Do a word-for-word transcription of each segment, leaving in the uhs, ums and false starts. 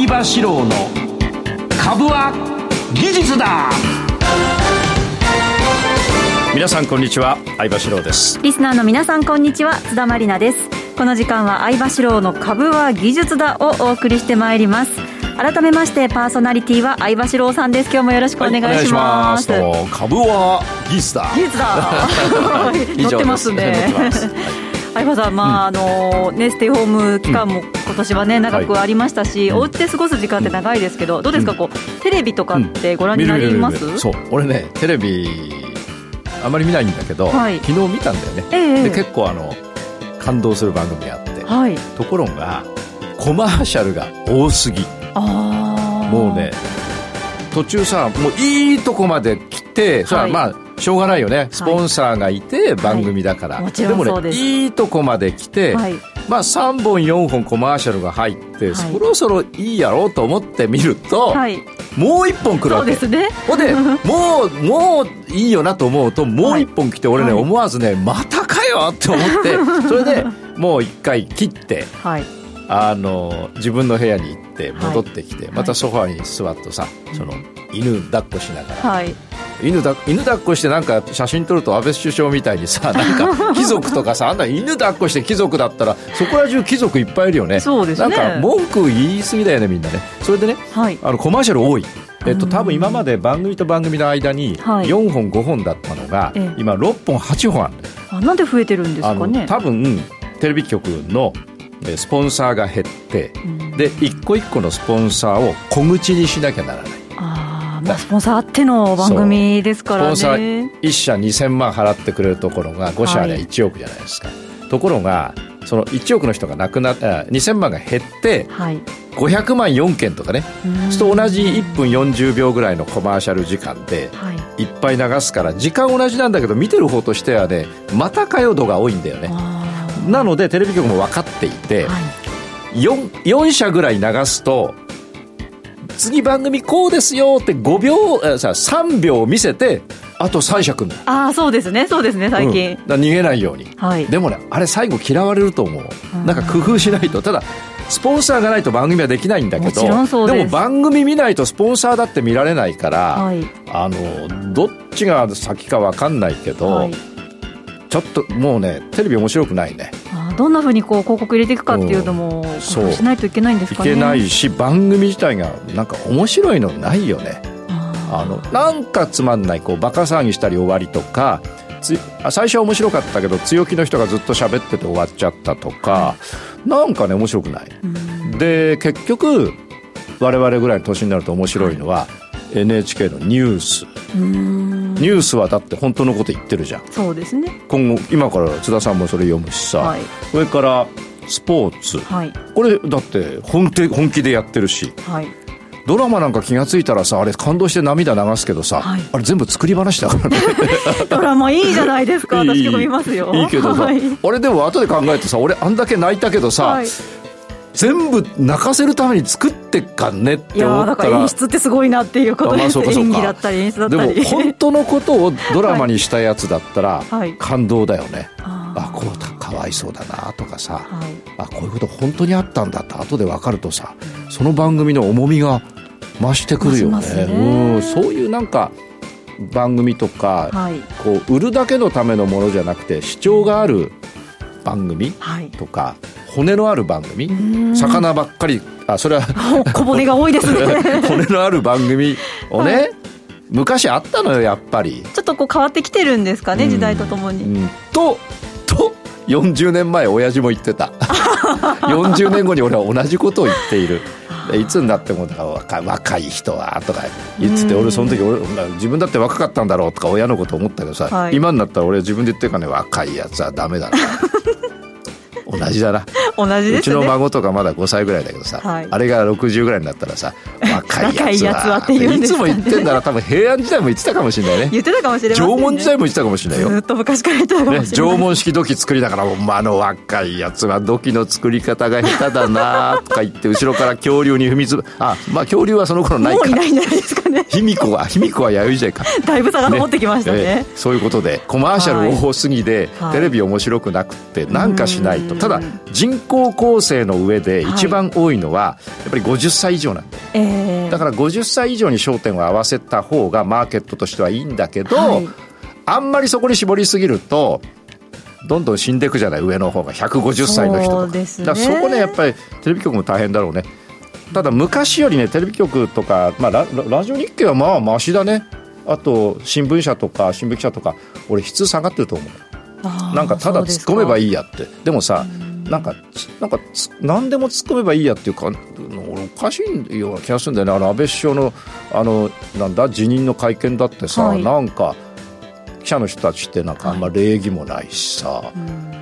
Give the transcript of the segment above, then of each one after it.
相場志郎の株は技術だ。皆さんこんにちは、相場志郎です。 リスナーの皆さんこんにちは、津田まりなです。この時間は相場志郎の株は技術だをお送りしてまいります。改めましてパーソナリティは相場志郎さんです。今日もよろしくお願いします。 はい、お願いします。株は技術だ。 技術だ乗ってますね。相葉さん、まああのね、ステイホーム期間も今年はね、長くありましたし、はい、お家で過ごす時間って長いですけど、どうですか、こうテレビとかってご覧になります？ うん、そう、俺ねテレビあまり見ないんだけど、はい、昨日見たんだよね、えー、で結構あの感動する番組があって、はい、ところがコマーシャルが多すぎ。あもうね途中さ、もういいとこまで来て、それはまあしょうがないよね、スポンサーがいて番組だから、はい、もちろんそうです。でもねいいとこまで来て、はい、まあさんぼんよんほんコマーシャルが入って、はい、そろそろいいやろうと思って見ると、はい、もういっぽん来るわけ。そうですね。ほんでもうもういいよなと思うともういっぽん来て、俺ね、はい、思わずねまたかよって思ってそれでもういっかい切って、はい、あの自分の部屋に行って戻ってきて、はい、またソファーに座ってさ、その犬抱っこしながら、はい、犬だ犬抱っこしてなんか写真撮ると安倍首相みたいにさ、なんか貴族とかさあんな犬抱っこして貴族だったらそこら中貴族いっぱいいるよね。そうですね。なんか文句言い過ぎだよねみんなね。それでね、はい、あのコマーシャル多い。えっと、多分今まで番組と番組の間によんほんごほんだったのが、はい、今ろっぽんはちほんある。 あ、なんで増えてるんですかね。 多分テレビ局のスポンサーが減って、うん、で一個一個のスポンサーを小口にしなきゃならない。 あ、まあ、スポンサーあっての番組ですからね。 スポンサーいっ社にせんまん払ってくれるところがご社でいちおくじゃないですか、はい、ところがそのいちおくの人がなくなっにせんまんが減って、はい、ごひゃくまんよんけんとかね、そと同じいっぷんよんじゅうびょうぐらいのコマーシャル時間でいっぱい流すから、時間同じなんだけど見てる方としてはねまたかよ度が多いんだよね。なのでテレビ局も分かっていて、はい、4, よん社ぐらい流すと次番組こうですよってごびょうささんびょう見せてあとさん社来るの。 ああ、そうですね、そうですね、最近、 うん、だ逃げないように、はい、でもねあれ最後嫌われると思う。なんか工夫しないと。ただスポンサーがないと番組はできないんだけど、もちろんそうです。でも番組見ないとスポンサーだって見られないから、はい、あのどっちが先か分かんないけど、はい、ちょっともうねテレビ面白くないね。 あ、どんな風にこう広告入れていくかっていうのも工夫しないといけないんですかね。 いけないし番組自体がなんか面白いのないよね。あのなんかつまんないこうバカ騒ぎしたり終わりとか、つ最初は面白かったけど強気の人がずっと喋ってて終わっちゃったとか、はい、なんかね面白くない。で結局我々ぐらいの年になると面白いのは、はい、エヌエイチケー のニュース。うーん、ニュースはだって本当のこと言ってるじゃん。そうですね。今後今から津田さんもそれ読むしさ、はい、それからスポーツ、はい、これだって本気、本気でやってるし、はい、ドラマなんか気がついたらさ、あれ感動して涙流すけどさ、はい、あれ全部作り話だからねドラマいいじゃないですか。私結構見ますよ。 いいけどさ、はい、あれでも後で考えてさ、俺あんだけ泣いたけどさ、はい、全部泣かせるために作ってっかんねって思ったら、いやだから演出ってすごいなっていうことです。まあ、演技だったり演出だったり。 でも本当のことをドラマにしたやつだったら感動だよね、はい、あこうかわいそうだなとかさ、はい、あこういうこと本当にあったんだって後で分かるとさ、その番組の重みが増してくるよ ね, ねうん、そういうなんか番組とか、はい、こう売るだけのためのものじゃなくて主張がある番組とか、はい、骨のある番組、魚ばっかり、あそれは小骨が多いですね骨のある番組をね、はい、昔あったのよやっぱり。 ちょっとこう変わってきてるんですかね、うん、時代とともに、 うん、ととよんじゅうねんまえ親父も言ってたよんじゅうねんごに俺は同じことを言っているいつになっても若い、若い人はとか言ってて、俺その時俺自分だって若かったんだろうとか親のこと思ったけどさ、はい、今になったら俺自分で言ってるからね、若いやつはダメだな同じだな。 同じですね。 うちの孫とかまだごさいぐらいだけどさ、はい、あれがろくじゅうぐらいになったらさ若いやつは、やつはって言うんですかね、いつも言ってんだら多分平安時代も言ってたかもしれないね。 言ってたかもしれませんね。 縄文時代も言ってたかもしれないよ。 ずっと昔から言ってたかもしれない、 ね、縄文式土器作りながら、まあ、あの若いやつは土器の作り方が下手だなとか言って後ろから恐竜に踏みつぶあ、まあ恐竜はその頃ないか、 もういないんじゃないですかね。 卑弥呼は卑弥呼は弥生時代かだいぶ差が残ってきましたね、ね、えー、そういうことでコマーシャル多すぎで、はい、テレビ面白くなくってなんかしないと。ただ人口構成の上で一番多いのは、はい、やっぱりごじゅっさい以上なんだよ、えー、だからごじゅっさい以上に焦点を合わせた方がマーケットとしてはいいんだけど、はい、あんまりそこに絞りすぎるとどんどん死んでいくじゃない、上の方がひゃくごじゅっさいの人とか。そうですね、だからそこねやっぱりテレビ局も大変だろうね。ただ昔よりねテレビ局とか、まあ、ラ, ラジオ日経はまあマシだね。あと新聞社とか新聞記者とか俺質下がってると思う。なんかただ突っ込めばいいやって。 で, でもさ、なんかなんか何でも突っ込めばいいやっていうか俺おかしいような気がするんだよね。あの安倍首相のあのなんだ辞任の会見だってさ、はい、なんか記者の人たちってなんかあんま礼儀もないしさ、はい、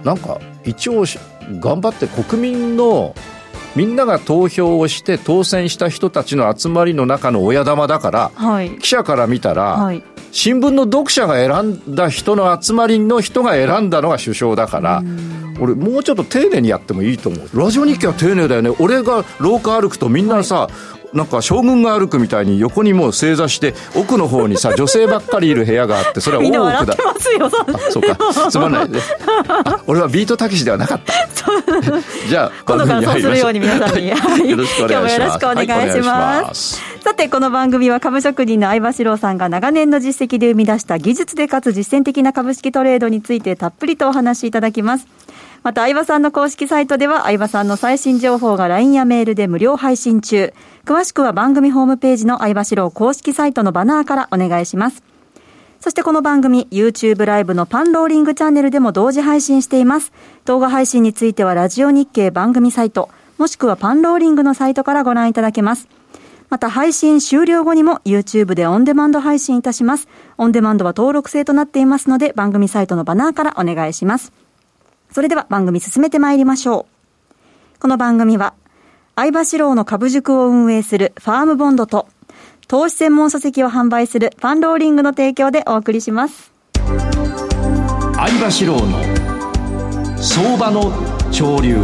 なんか一応頑張って国民のみんなが投票をして当選した人たちの集まりの中の親玉だから、はい、記者から見たら、はい、新聞の読者が選んだ人の集まりの人が選んだのが首相だから、俺もうちょっと丁寧にやってもいいと思う。ラジオ日記は丁寧だよね。俺が廊下歩くとみんなさ、はい、なんか将軍が歩くみたいに横にもう正座して奥の方にさ女性ばっかりいる部屋があってそれは大奥だ。みんな笑ってますよ。あ、そうか、つまんないね。あ、俺はビートたけしではなかった。じゃあ今度からそうするように皆さんに、はい、よろしくお願いします。今日もよろしくお願いします、はい、お願いします。さてこの番組は株職人の相場志郎さんが長年の実績で生み出した技術でかつ実践的な株式トレードについてたっぷりとお話しいただきます。また相場さんの公式サイトでは相場さんの最新情報が ライン やメールで無料配信中。詳しくは番組ホームページの相場志郎公式サイトのバナーからお願いします。そしてこの番組 YouTube ライブのパンローリングチャンネルでも同時配信しています。動画配信についてはラジオ日経番組サイトもしくはパンローリングのサイトからご覧いただけます。また配信終了後にも YouTube でオンデマンド配信いたします。オンデマンドは登録制となっていますので番組サイトのバナーからお願いします。それでは番組進めてまいりましょう。この番組は相場志郎の株塾を運営するファームボンドと投資専門書籍を販売するパンローリングの提供でお送りします。 相場志郎の相場の潮流。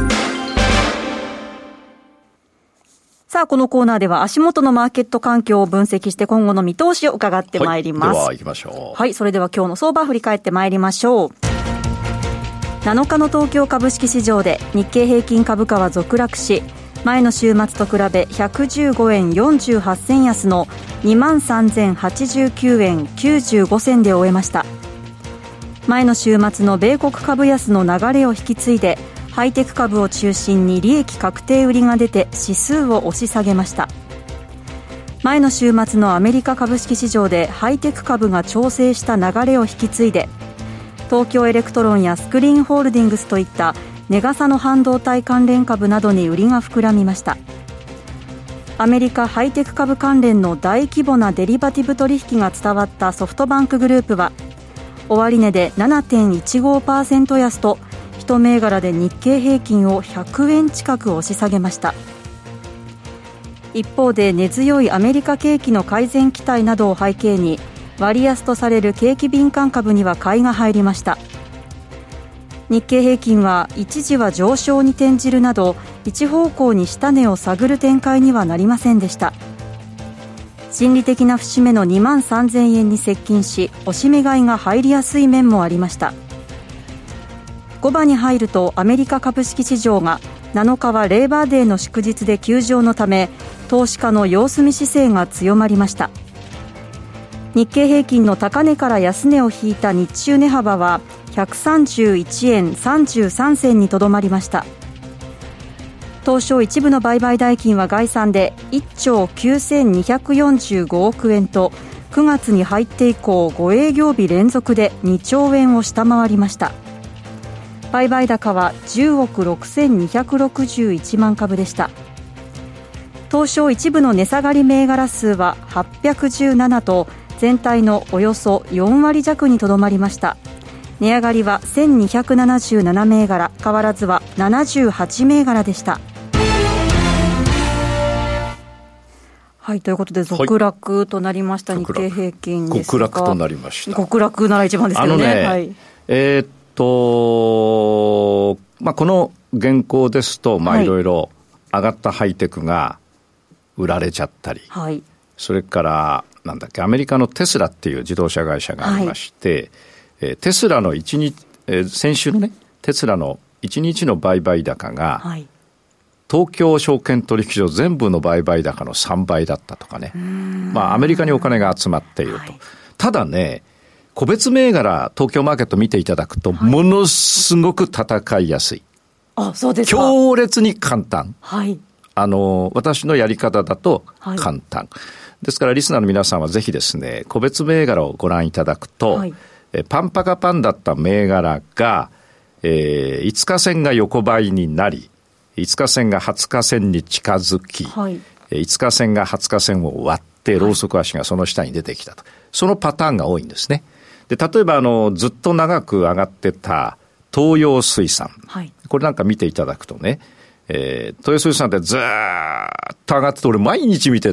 さあこのコーナーでは足元のマーケット環境を分析して今後の見通しを伺ってまいります。 はい、では行きましょう。 はい、それでは今日の相場を振り返ってまいりましょう。なのかの東京株式市場で日経平均株価は続落し、前の週末と比べひゃくじゅうごえんよんじゅうはっせん安の にまんさんぜんはちじゅうきゅうえんきゅうじゅうごせんで終えました。前の週末の米国株安の流れを引き継いでハイテク株を中心に利益確定売りが出て指数を押し下げました。前の週末のアメリカ株式市場でハイテク株が調整した流れを引き継いで東京エレクトロンやスクリーンホールディングスといった値傘の半導体関連株などに売りが膨らみました。アメリカハイテク株関連の大規模なデリバティブ取引が伝わったソフトバンクグループは終値で ななてんいちごパーセント 安と一銘柄で日経平均をひゃくえん近く押し下げました。一方で根強いアメリカ景気の改善期待などを背景に割安とされる景気敏感株には買いが入りました。日経平均は一時は上昇に転じるなど一方向に下値を探る展開にはなりませんでした。心理的な節目のにまんさんぜんえんに接近し押し目買いが入りやすい面もありました。ごばに入るとアメリカ株式市場がなのかはレーバーデーの祝日で休場のため投資家の様子見姿勢が強まりました。日経平均の高値から安値を引いた日中値幅はひゃくさんじゅういちえんさんじゅうさんせんにとどまりました。当初一部の売買代金は概算でいっちょうきゅうせんにひゃくよんじゅうごおくえんとくがつに入って以降ご営業日連続でにちょうえんを下回りました。売買高はじゅうおくろくせんにひゃくろくじゅういちまん株でした。当初一部の値下がり銘柄数ははっぴゃくじゅうななと全体のおよそよんわり弱にとどまりました。値上がりはせんにひゃくななじゅうなな銘柄、変わらずはななじゅうはち銘柄でした。 はい、ということで続落となりました、はい、日経平均ですが極落となりました。 極落なら一番ですけどね。あのね、はい、 えー、っと、まあ、この現行ですと、まあ、いろいろ上がったハイテクが売られちゃったり、はい、それからなんだっけ、アメリカのテスラっていう自動車会社がありまして、はい、えー、テスラのいちにち、えー、先週のねテスラのいちにちの売買高が、はい、東京証券取引所全部の売買高のさんばいだったとかね、まあ、アメリカにお金が集まっていると、はい、ただね、個別銘柄東京マーケット見ていただくと、はい、ものすごく戦いやすい。 あ、そうですか。 強烈に簡単、 はい、 あの私のやり方だと簡単、はい、ですからリスナーの皆さんはぜひですね、個別銘柄をご覧いただくと、はい、えパンパカパンだった銘柄が、えー、いつか線が横ばいになり、いつか線がはつか線に近づき、はい、いつか線がはつか線を割ってローソク足がその下に出てきたと、はい、そのパターンが多いんですね。で、例えばあのずっと長く上がってた東洋水産、はい、これなんか見ていただくとね、えー、東洋水産ってずーっと上がってて、俺毎日見てって、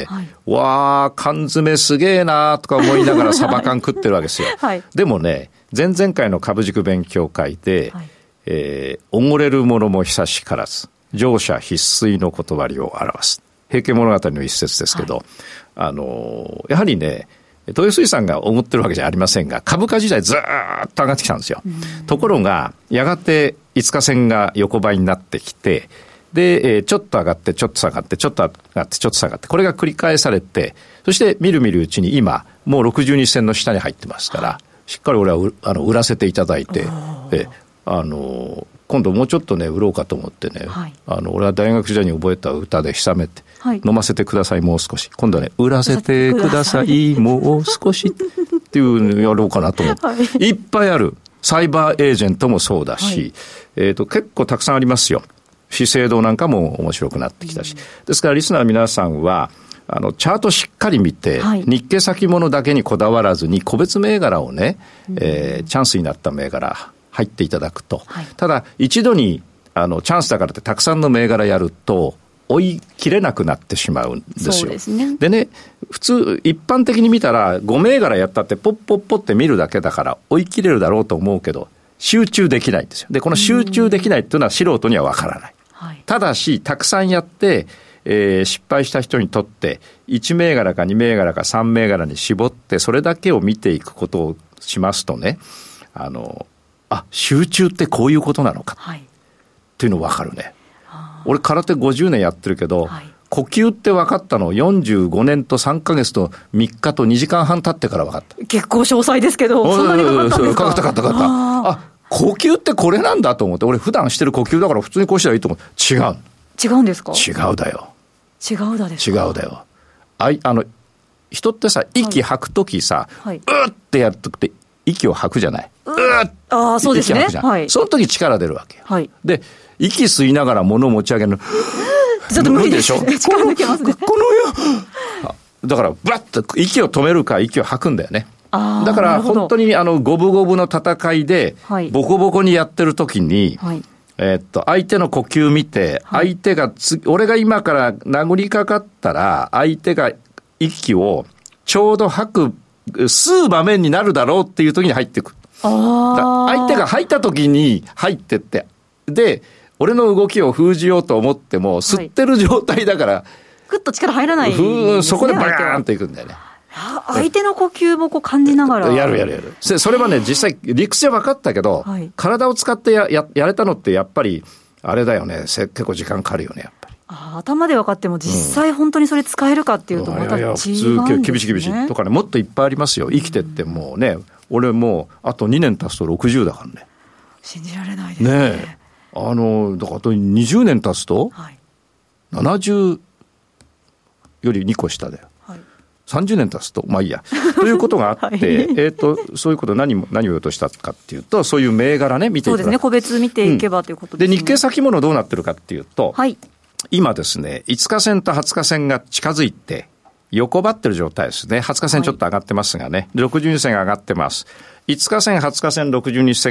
はい、わー缶詰すげえなーとか思いながらサバ缶食ってるわけですよ、はい、でもね、前々回の株塾勉強会で、はい、えー、溺れる者も久しからず乗車必須の断りを表す平家物語の一節ですけど、はい、あのー、やはりね、東洋水産が思ってるわけじゃありませんが、株価自体ずーっと上がってきたんですよ。ところがやがていつか線が横ばいになってきて、で、えー、ちょっと上がってちょっと下がってちょっと上がってちょっと下がって、これが繰り返されて、そしてみるみるうちに今もうろくじゅうに線の下に入ってますから、はい、しっかり俺はあの売らせていただいて、えあの今度もうちょっとね売ろうかと思ってね、はい、あの俺は大学時代に覚えた歌で久めて、はい、飲ませてくださいもう少し、今度はね売らせてくださいもう少しっていうのやろうかなと思って、はい、いっぱいある。サイバーエージェントもそうだし、はい、えーと、結構たくさんありますよ。資生堂なんかも面白くなってきたし、うん、ですからリスナーの皆さんはあのチャートしっかり見て、はい、日経先物だけにこだわらずに個別銘柄をね、うん、えー、チャンスになった銘柄入っていただくと、はい、ただ一度にあのチャンスだからってたくさんの銘柄やると追い切れなくなってしまうんですよ。 そうですね。 でね、普通一般的に見たらご銘柄やったってポッポッポって見るだけだから追い切れるだろうと思うけど、集中できないんですよ。でこの集中できないっていうのは素人にはわからない、はい、ただしたくさんやって、えー、失敗した人にとっていち銘柄かに銘柄かさん銘柄に絞ってそれだけを見ていくことをしますとね、あのあ集中ってこういうことなのか、はい、っていうの分かるね。俺空手ごじゅうねんやってるけど、はい、呼吸って分かったのよんじゅうごねんとさんかげつとみっかとにじかんはん経ってから分かった。 結構詳細ですけど、そんなにかかったんですか？ かかったかかったかかった。ああ、呼吸ってこれなんだと思って、俺普段してる呼吸だから普通にこうしたらいいと思う。違う。 違うんですか？ 違うだよ。 違うだですか？ 違うだよ。あいあの人ってさ、息吐くときさ、はい、うーってやるときって息を吐くじゃない。うーってああ、そうですね。 息吐くじゃん。はい、その時力出るわけよ。 はい、 で息吸いながら物を持ち上げるのちょっと無理でしょ。力抜けますね。 このよだからバッと息を止めるか息を吐くんだよね。 あだから本当にあの五分五分の戦いでボコボコにやってる時に、はい、えー、っと相手の呼吸見て、はい、相手がつ俺が今から殴りかかったら相手が息をちょうど吐く吸う場面になるだろうっていう時に入っていく。あ相手が吐いた時に入ってってで俺の動きを封じようと思っても吸ってる状態だから、はい、 グッと力入らないですね。 そこでバーンといくんだよね。 相手の呼吸もこう感じながらやるやるやる。それはね実際理屈で分かったけど、はい、体を使ってや、や、やれたのってやっぱりあれだよね。結構時間かかるよねやっぱり。 あ頭で分かっても実際本当にそれ使えるかっていうとまた違うんですね。いやいや普通厳しい厳しいとかね、もっといっぱいありますよ。生きてってもうね、うん、俺もうあとにねん経つとろくじゅうだからね。 信じられないですね。 ねえあのだからあとにじゅうねん経つと、はい、ななじゅうよりにこ下だよ、はい、さんじゅうねん経つとまあいいやということがあって、はい、えー、とそういうこと何も何を言おうとしたかっていうと、そういう銘柄ね見ていただく。そうですね、個別見ていけば、うん、ということですね。で日経先物どうなってるかっていうと、はい、今ですねいつか線とはつか線が近づいて横ばってる状態ですね。はつか線ちょっと上がってますがね、はい、ろくじゅうに線が上がってます。いつか線はつか線ろくじゅうに線が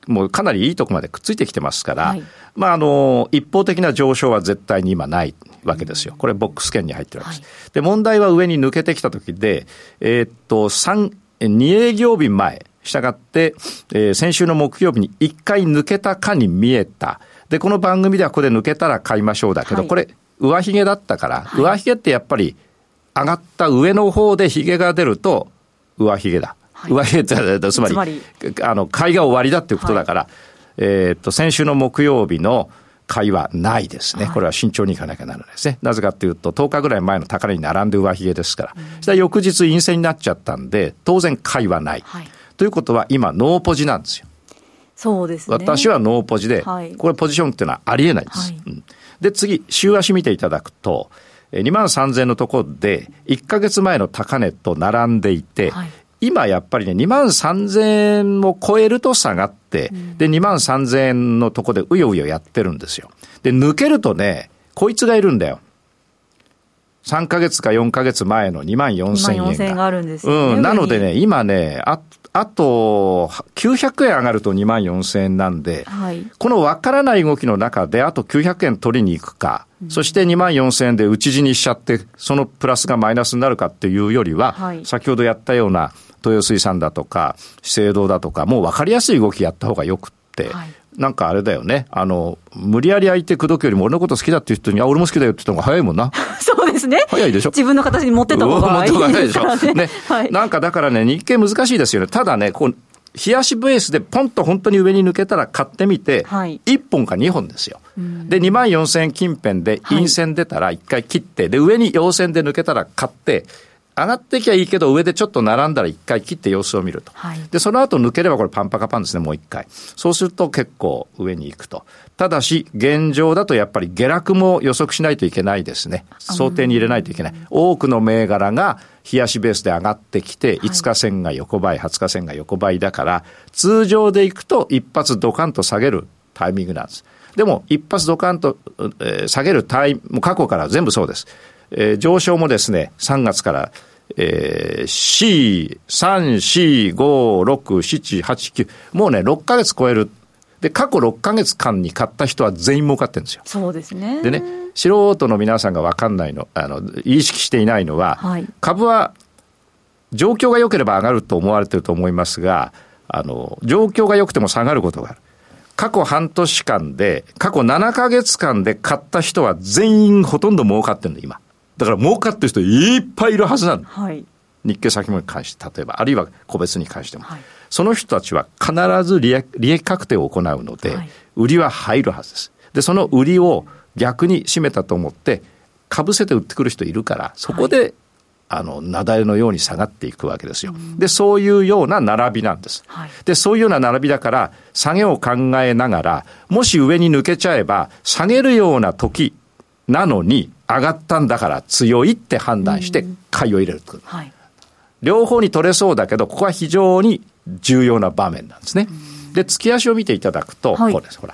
もうかなりいいとこまでくっついてきてますから、はい、まあ、あの、一方的な上昇は絶対に今ないわけですよ。これボックス圏に入ってるわけです。はい、で、問題は上に抜けてきた時で、えー、っと、三、に営業日前、したがって、えー、先週の木曜日にいっかい抜けたかに見えた。で、この番組ではこれ抜けたら買いましょうだけど、はい、これ、上髭だったから、はい、上髭ってやっぱり上がった上の方で髭が出ると、上髭だ。はい、上髭ってつまり、つまりあの、買いが終わりだっていうことだから、はい、えー、っと、先週の木曜日の買いはないですね。これは慎重にいかなきゃならないですね。なぜかというと、とおかぐらい前の高値に並んで上髭ですから。うん、そしたら翌日陰線になっちゃったんで、当然買いはない。はい、ということは今ノーポジなんですよ。 そうですね。 私はノーポジで、はい、これポジションっていうのはありえないです。はい、うん、で、次、週足見ていただくと、にまんさんぜんのところで、いっかげつまえの高値と並んでいて、はい、今やっぱりね、にまんさんぜんえんを超えると下がって、うん、で、にまんさんぜんえんのところでうようよやってるんですよ。で、抜けるとね、こいつがいるんだよ。さんかげつかよんかげつまえのにまんよんせんえんが。にまんよんせんえんがあるんですよね。うん。なのでね、今ね、あ、あと、きゅうひゃくえん上がるとにまんよんせんえんなんで、はい、この分からない動きの中で、あときゅうひゃくえん取りに行くか、うん、そしてにまんよんせんえんで打ち死にしちゃって、そのプラスがマイナスになるかっていうよりは、はい、先ほどやったような豊水産だとか、資生堂だとか、もう分かりやすい動きやった方がよくって、はい、なんかあれだよね。あの、無理やり相手口説くよりも俺のこと好きだっていう人に、あ、俺も好きだよって言った方が早いもんな。 そうですね。 早いでしょ。 自分の形に持ってった方がいいですからね。 ね、はい、なんかだからね、日経難しいですよね。ただね、こう、冷やしベースでポンと本当に上に抜けたら買ってみて、はい、いっぽんかにほんですよ。で、にまんよんせんえん近辺で陰線出たらいっかい切って、で、上に陽線で抜けたら買って、上がってきゃいいけど上でちょっと並んだら一回切って様子を見ると、はい、でその後抜ければこれパンパカパンですね。もう一回そうすると結構上に行くと。ただし現状だとやっぱり下落も予測しないといけないですね。想定に入れないといけない。多くの銘柄が冷やしベースで上がってきていつか線が横ばい、はつか線が横ばいだから、通常でいくと一発ドカンと下げるタイミングなんです。でも一発ドカンと、えー、下げるタイミング過去から全部そうです。えー、上昇もですねさんがつからえー、シー、さん、し、ご、ろく、しち、はち、きゅうもうねろっかげつ超える。で過去ろっかげつかんに買った人は全員儲かってるんですよ。 そうですね。 でね、素人の皆さんが分かんないの、あの意識していないのは、はい、株は状況が良ければ上がると思われてると思いますが、あの状況が良くても下がることがある。過去半年間で過去ななかげつかんで買った人は全員ほとんど儲かってるの今だから儲かってる人いっぱいいるはずなの、はい、日経先物に関して例えばあるいは個別に関しても、はい、その人たちは必ず利益、利益確定を行うので、はい、売りは入るはずです。でその売りを逆に締めたと思ってかぶせて売ってくる人いるからそこで、はい、あの雪崩のように下がっていくわけですよ。でそういうような並びなんです、はい、でそういうような並びだから下げを考えながらもし上に抜けちゃえば下げるような時なのに上がったんだから強いって判断して買いを入れると、はい、両方に取れそうだけどここは非常に重要な場面なんですね。で月足を見ていただくと、はい、こうですほら、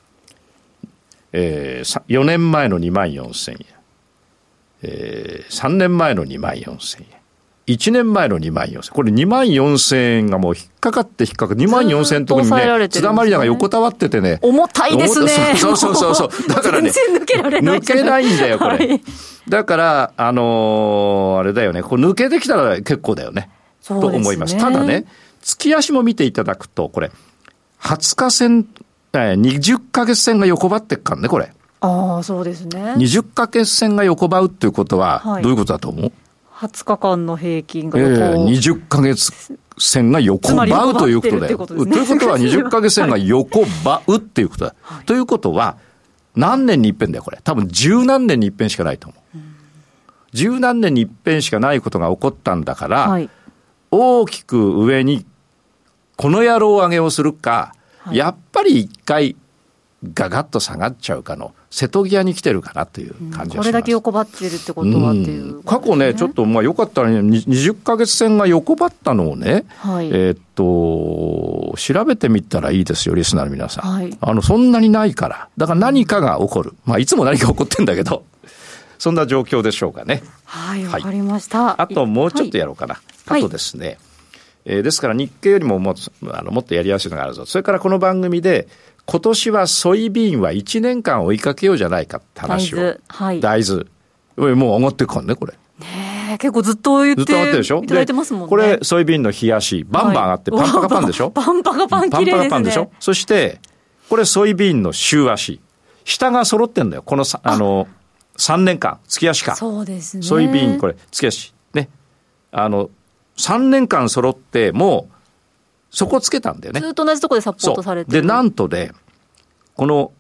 えー、よねんまえのにまんよんせんえん、えー、さんねんまえのにまんよんせんえん、いちねんまえのにまんよんせんえん、これにまんよんせんえんがもう引っかかって引っかかってにまんよんせんえんのところにね津田まりなが横たわっててね重たいですね。 そうそうそうそうだからね全然抜けられない抜けないんだよこれ、はい、だからあのー、あれだよねこう抜けてきたら結構だよねと思います。ただね月足も見ていただくとこれはつか線、えー、にじゅっかげつ線が横ばってっからねこれ。 ああそうですね。 にじゅっかげつ線が横ばうっていうことはどういうことだと思う、はい、 はつかかんの平均が横、えー、にじゅっかげつ線が横ばうということだよ。ということはにじゅっかげつ線が横ばうっていうことだ、はい、ということは何年に一遍だよこれ。多分十何年に一遍しかないと思う、うん、十何年に一遍しかないことが起こったんだから、はい、大きく上にこの野郎上げをするか、はい、やっぱり一回ガガッと下がっちゃうかの瀬戸際に来てるかなという感じがします、うん、これだけ横ばってるってことはっていう、ね、 過去ねちょっとまあ良かったらねにじゅっかげつ線が横ばったのをね、はい、えー、っと調べてみたらいいですよリスナーの皆さん、はい、あのそんなにないからだから何かが起こる、まあいつも何か起こってんだけどそんな状況でしょうかね。 はいわかりました、 はい、あともうちょっとやろうかな、はい、あとですね、 えー、ですから日経よりももあのもっとやりやすいのがあるぞ。それからこの番組で今年はソイビーンはいちねんかん追いかけようじゃないかって話を。 大豆。はい。 大豆。もう上がってくかんね、これ。 ねえ、結構ずっと言っていただいてますもんね。 これ、ソイビーンの冷やし、バンバン上がって、パンパカパンでしょ、 パンパカパン綺麗ですね。パンパカパンでしょ。 そして、これソイビーンの週足。下が揃ってんだよ。このさ、あの、さんねんかん、月足か。 そうですね。 ソイビーン、これ、月足。ね。あの、さんねんかん揃って、もう、そこつけたんだよね。 ずっと同じところでサポートされてる。 で、なんとで、この、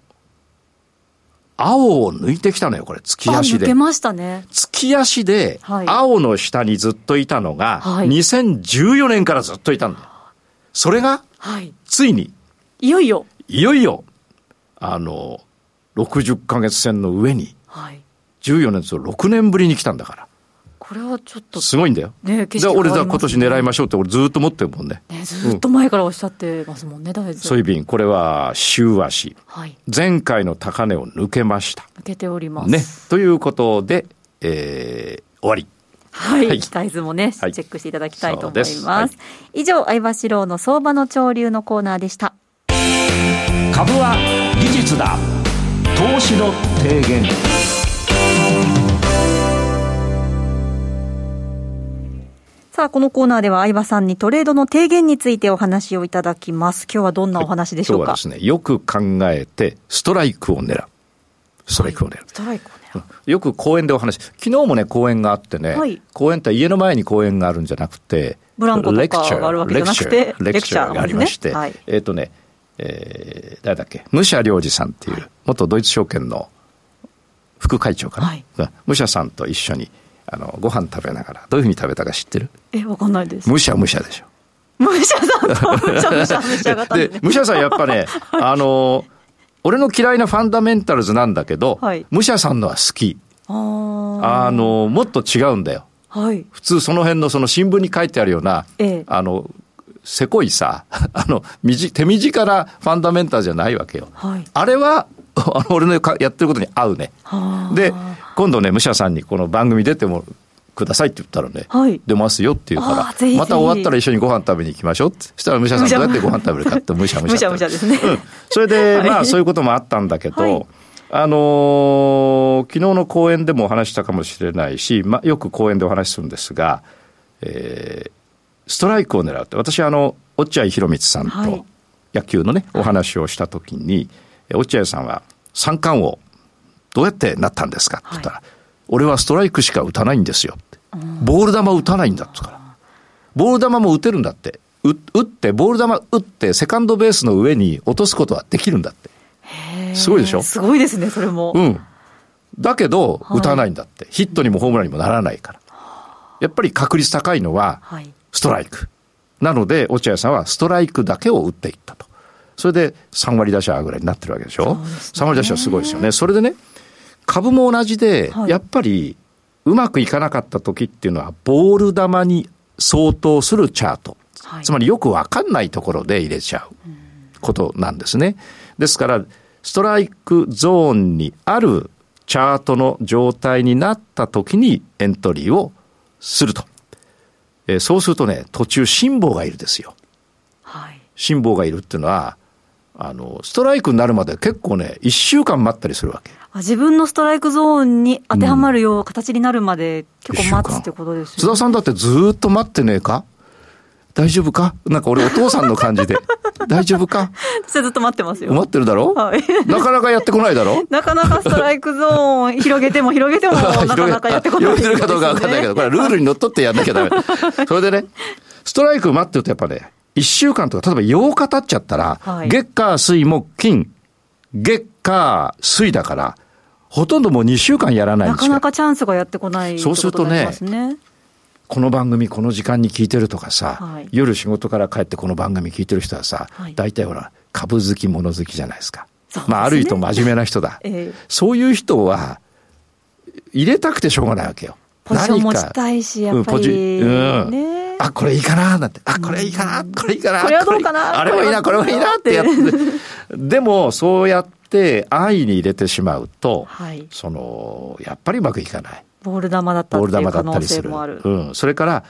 青を抜いてきたのよ、これ、月足で。 抜けましたね。 月足で、青の下にずっといたのが、はい、にせんじゅうよねんからずっといたんだよ。それが、はい、ついに、 いよいよ、 いよいよ、あの、ろくじゅっかげつ線の上に、はい、じゅうよねんとろくねんぶりに来たんだから。これはちょっと。すごいんだよ。ね、景色変わりますね。で、俺今年狙いましょうって俺ずっと持ってるもんね。 ね、ずっと前からおっしゃってますもんね、大豆。 ソイビーン、これは週足。はい。前回の高値を抜けました。 抜けております。 ね。ということで、えー、終わり。 はい。はい、大豆もね、はい、チェックしていただきたいと思います。はい、以上、相場志郎の相場の潮流のコーナーでした。 株は技術だ。投資の提言。 さあ、このコーナーでは相場さんにトレードの提言についてお話をいただきます。今日はどんなお話でしょうか。 はい、今日はですね、よく考えてストライクを狙う。ストライクを狙う。はい、 ストライクを狙う。 よく講演でお話、昨日もね、講演があってね、はい、講演って家の前に講演があるんじゃなくて、 ブランコとかがあるわけじゃなくて、 レクチャーがありまして、はい、えっ、ー、とね、えー、誰だっけ、武者良二さんっていう、はい、元ドイツ証券の副会長かな。はい、武者さんと一緒に、あのご飯食べながらどういうふうに食べたか知ってる？ え、わかんないです。 むしゃむしゃでしょ。 むしゃさんとむしゃむしゃむしゃ型で、ね、 でむしゃさんやっぱね、はい、あの俺の嫌いなファンダメンタルズなんだけど、はい、むしゃさんのは好き。ああのもっと違うんだよ。はい、普通その辺のその新聞に書いてあるような、ええ、あのせこいさあの手短なファンダメンタルじゃないわけよ。はい、あれはあの俺のやってることに合うね。で今度ね武者さんにこの番組出てもくださいって言ったらね、はい、出ますよって言うから、ぜひぜひまた終わったら一緒にご飯食べに行きましょうって。そしたら武者さんどうやってご飯食べるかってむしゃむしゃむしゃむしゃですね、うん、 それで、はい、まあそういうこともあったんだけど、はい、あのー、昨日の講演でもお話したかもしれないし、まあ、よく講演でお話しするんですが、えー、ストライクを狙うって、私はあの落合博満さんと野球のね、はい、お話をしたときに、落合さんは三冠王どうやってなったんですかって言ったら、はい、俺はストライクしか打たないんですよって、うん、ボール球打たないんだって言うから、ボール球も打てるんだって、打ってボール球打ってセカンドベースの上に落とすことはできるんだって。へー、すごいでしょ。 すごいですね、それも。 うん。だけど打たないんだって、はい、ヒットにもホームランにもならないから、やっぱり確率高いのはストライク、はい、なので落合さんはストライクだけを打っていったと。それでさんわり打者ぐらいになってるわけでしょ。そうですね、さんわり打者はすごいですよね。それでね、株も同じで、はい、やっぱりうまくいかなかった時っていうのはボール球に相当するチャート、はい、つまりよくわかんないところで入れちゃうことなんですね。ですからストライクゾーンにあるチャートの状態になった時にエントリーをすると、えー、そうするとね、途中辛抱がいるですよ。はい、辛抱がいるっていうのは、あのストライクになるまで結構ねいっしゅうかん待ったりするわけ。 あ、自分のストライクゾーンに当てはまるよう、うん、形になるまで結構待つってことですよね。 津田さんだってずっと待ってねえか、大丈夫か、なんか俺お父さんの感じで大丈夫かずっと待ってますよ。 待ってるだろ、はい、なかなかやってこないだろなかなかストライクゾーン広げても広げてもなかなかやってこないです、ね、 広げてるかどうか分かんないけど、これはルールにのっとってやんなきゃダメそれでね、ストライク待ってるとやっぱねいっしゅうかんとか例えばようか経っちゃったら、はい、月火水木金月火水だからほとんどもうにしゅうかんやらないんですよ。 なかなかチャンスがやってこないってことになりますね。そうするとね、 この番組この時間に聞いてるとかさ、はい、夜仕事から帰ってこの番組聞いてる人はさ、はい、大体ほら株好き物好きじゃないですか。そうですね、まあある人真面目な人だ、えー、そういう人は入れたくてしょうがないわけよ。 ポジション持ちたいし、やっぱり、うん、ね、 あ、これいいかななんて、あ、これいいかな、これいいかな、 これはどうかな、 あれもいいな、これもいいなってやってでもそうやって安易に入れてしまうと、はい、そのやっぱりうまくいかない。 ボール球だったっていう可能性もある。 うん、それから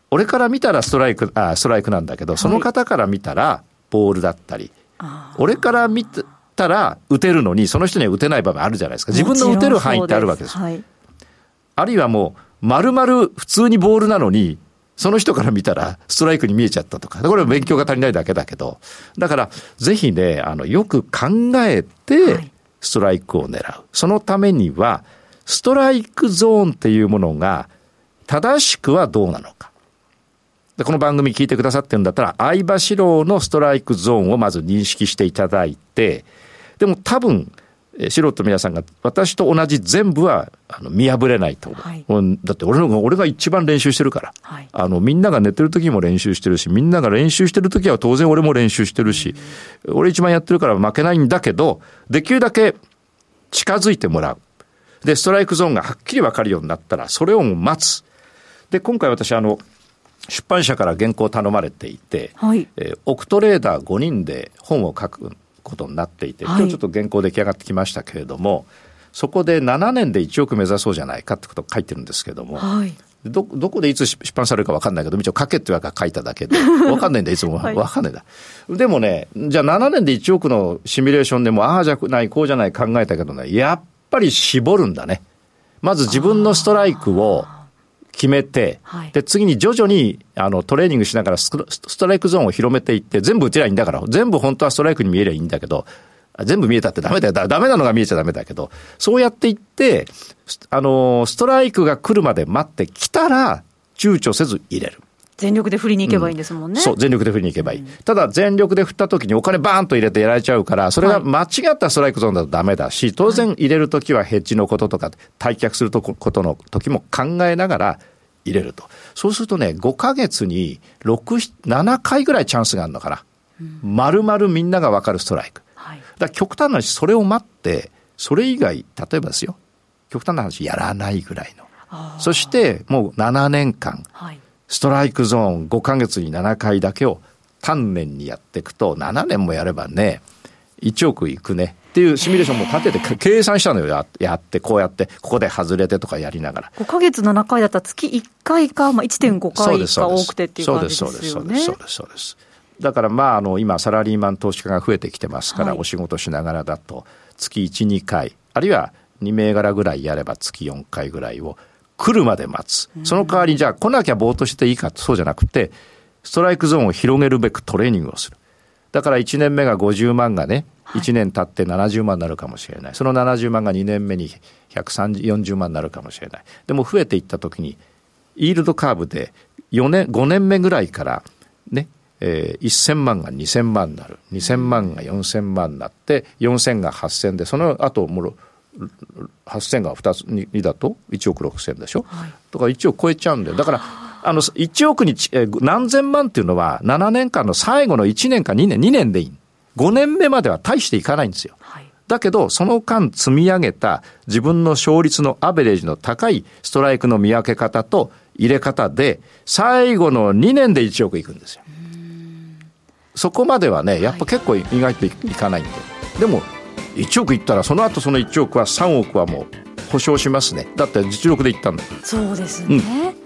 俺から見たらストライク、あ、ストライクなんだけど、その方から見たらボールだったり、はい、俺から見たら打てるのにその人には打てない場面あるじゃないですか。自分の打てる範囲ってあるわけです。はい、あるいはもう丸々普通にボールなのにその人から見たらストライクに見えちゃったとか、これは勉強が足りないだけだけど、だからぜひね、あのよく考えてストライクを狙う、はい、そのためにはストライクゾーンっていうものが正しくはどうなのか。でこの番組聞いてくださってるんだったら、相場志郎のストライクゾーンをまず認識していただいて、でも多分素人皆さんが私と同じ全部はあの見破れないと思う、はい、だって俺の俺が一番練習してるから、はい、あのみんなが寝てる時も練習してるし、みんなが練習してる時は当然俺も練習してるし、うん、俺一番やってるから負けないんだけど、できるだけ近づいてもらう。でストライクゾーンがはっきり分かるようになったらそれを待つ。で今回私あの出版社から原稿を頼まれていて、はい、えー、オクトレーダーごにんで本を書くことになっていて、今日ちょっと原稿出来上がってきましたけれども、はい、そこでななねんでいちおく目指そうじゃないかってことを書いてるんですけども、はい、ど, どこでいつ出版されるか分かんないけど、一応書けって言われたら書いただけで分かんないんだいつも分かんないんだ、はい、でもね、じゃあななねんでいちおくのシミュレーションでもああじゃないこうじゃない考えたけどね、やっぱり絞るんだね。まず自分のストライクを決めて、はい、で次に徐々にあのトレーニングしながらストライクゾーンを広めていって、全部打てりゃいいんだから、全部本当はストライクに見えりゃいいんだけど、全部見えたってダメだよ、ダメなのが見えちゃダメだけど、そうやっていってあのストライクが来るまで待ってきたら躊躇せず入れる。 全力で振りに行けばいいんですもんね、 うん、そう全力で振りに行けばいい、うん、ただ全力で振った時にお金バーンと入れてやられちゃうから、それが間違ったストライクゾーンだとダメだし、当然入れる時はヘッジのこととか退却することの時も考えながら入れると。そうするとね、ごかげつにろく、ななかいぐらいチャンスがあるのかな、うん、丸々みんなが分かるストライク、はい、だから極端な話、それを待ってそれ以外、例えばですよ、極端な話やらないぐらいの、そしてもうななねんかん、はい、ストライクゾーンごかげつにななかいだけを丹念にやっていくと、ななねんもやればねいちおくいくねっていうシミュレーションも立てて計算したのよ。 や, やってこうやってここで外れてとかやりながら、 ごかげつななかいだったら月いっかいか、まあ、いってんごかいか多くてっていう感じですよね。そうですそうですそうですそうです。だからまああの今サラリーマン投資家が増えてきてますから、はい、お仕事しながらだと月いち、にかい、あるいはに銘柄ぐらいやれば月よんかいぐらいを来るまで待つ。その代わりじゃあ来なきゃぼーっとしていいか、そうじゃなくてストライクゾーンを広げるべくトレーニングをする。だからいちねんめがごじゅうまんがね、いちねん経ってななじゅうまんになるかもしれない。そのななじゅうまんがにねんめにひゃくよんじゅうまんになるかもしれない。でも増えていった時にイールドカーブでよねんごねんめぐらいからね、えー、せんまんがにせんまんになる、にせんまんがよんせんまんになってよんせんがはっせんで、その後もろはっせんがふたつにだといちおくろくせんでしょ、はい、とかいちおく超えちゃうんだよ。だからあのいちおくに何千万っていうのはななねんかんの最後のいちねんかにねんにねんでいい。ごねんめまでは大していかないんですよ、はい、だけどその間積み上げた自分の勝率のアベレージの高いストライクの見分け方と入れ方で最後のにねんでいちおくいくんですよ。そこまではねやっぱ結構意外といかないんで、はい、でもいちおくいったらその後そのいちおくはさんおくはもう保証しますね。だって実力でいったんだ。 そうですね、うん、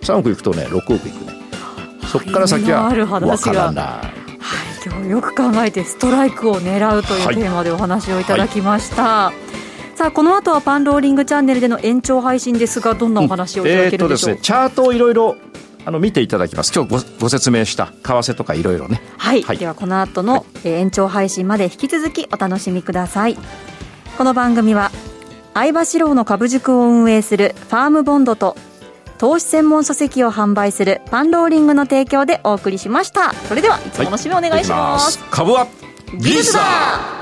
さんおくいくとねろくおくいくね。そこから先は分からない。はい、 今日よく考えてストライクを狙うというテーマでお話をいただきました、はい、さあこの後はパンローリングチャンネルでの延長配信ですが、どんなお話をいただけるんでしょう。 うんえーとですね、チャートをいろいろあの見ていただきます。今日 ご, ご説明した為替とかいろいろね、 はい、はい、ではこの後の、はい、えー、延長配信まで引き続きお楽しみください。この番組は相場志郎の株塾を運営するファームボンドと投資専門書籍を販売するパンローリングの提供でお送りしました。それではいつもの締めお願いします、 はい、株は技術だ。